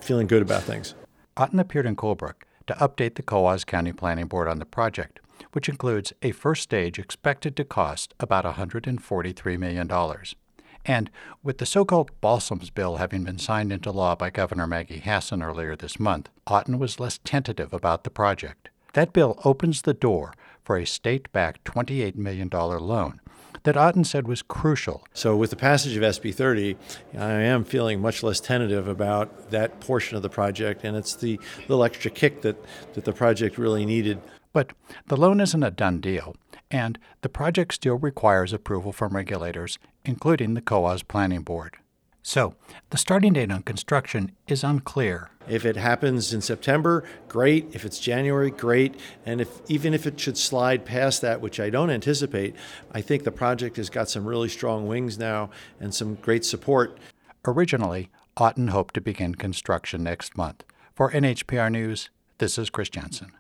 feeling good about things. Otten appeared in Colebrook to update the Coos County Planning Board on the project, which includes a first stage expected to cost about $143 million. And with the so-called Balsams bill having been signed into law by Governor Maggie Hassan earlier this month, Otten was less tentative about the project. That bill opens the door for a state-backed $28 million loan that Otten said was crucial. So with the passage of SB 30, I am feeling much less tentative about that portion of the project, and it's the little extra kick that the project really needed. But the loan isn't a done deal, and the project still requires approval from regulators, including the Coos Planning Board. So, the starting date on construction is unclear. If it happens in September, great. If it's January, great. And even if it should slide past that, which I don't anticipate, I think the project has got some really strong wings now and some great support. Originally, Otten hoped to begin construction next month. For NHPR News, this is Chris Jensen.